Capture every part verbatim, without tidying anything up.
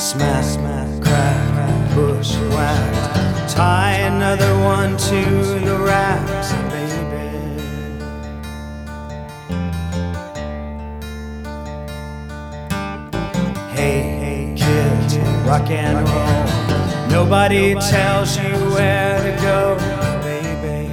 Smack, smack, crack, bushwhacked. Tie another one to the racks, baby. Hey, hey, kids, rock and roll. Nobody tells you where to go, baby.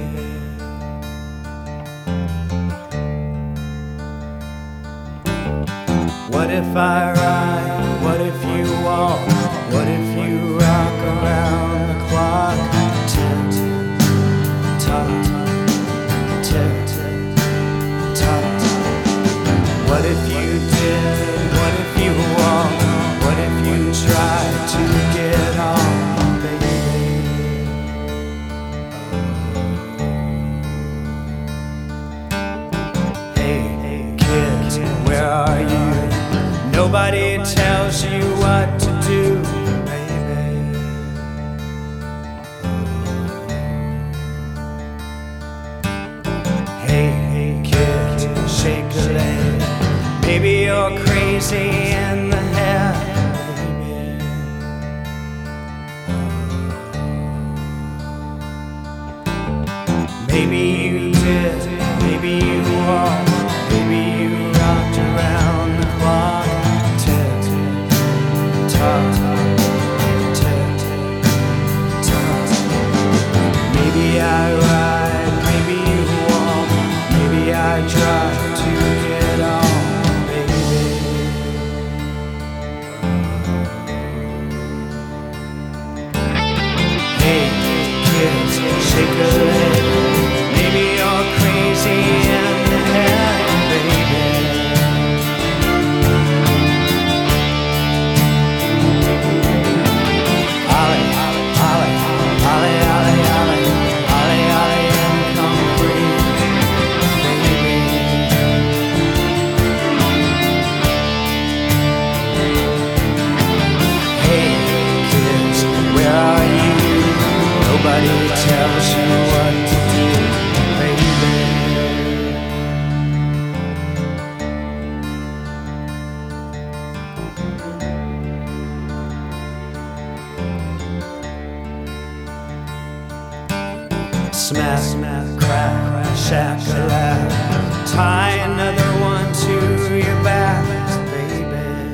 What if I ride? What if you walk? What if you rock around the clock? Tick, tock, tick, tock. What if you did? What if you walk? What if you try to get on, baby? Hey, hey, kids, where are you? Nobody tells you what to do, baby. Hey, hey, kid, shake a leg. Maybe you're crazy in the head, baby. Maybe you did, maybe you walked, maybe you rocked around the clock. Maybe I ride, maybe you walk, maybe I try to get on, baby. Hey, kids, shake a leg. Maybe you're crazy in the head, baby. Nobody tells you what to do, baby. Smack, smack, crack, shack-a-lack. Tie another one to your back, baby.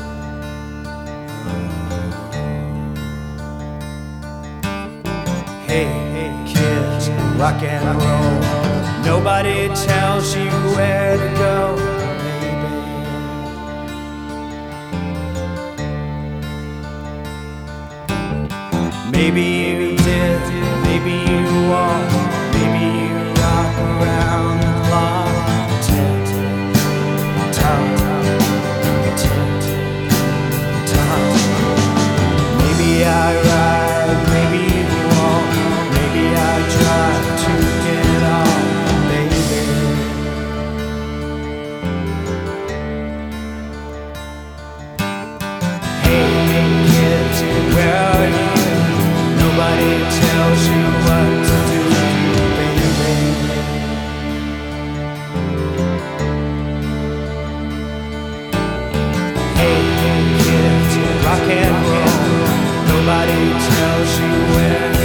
Hey, hey, kids, rock and roll. Nobody tells you where to go, baby. Maybe you did, maybe you walked, maybe you rock around the clock. Tick, tock, tick, tock. Maybe I ride, maybe you walk, maybe I try to get on, baby. Hey, hey, kids, where are you? Nobody tells you what to do, baby. Hey, hey, kids, rock and roll. Nobody tells you where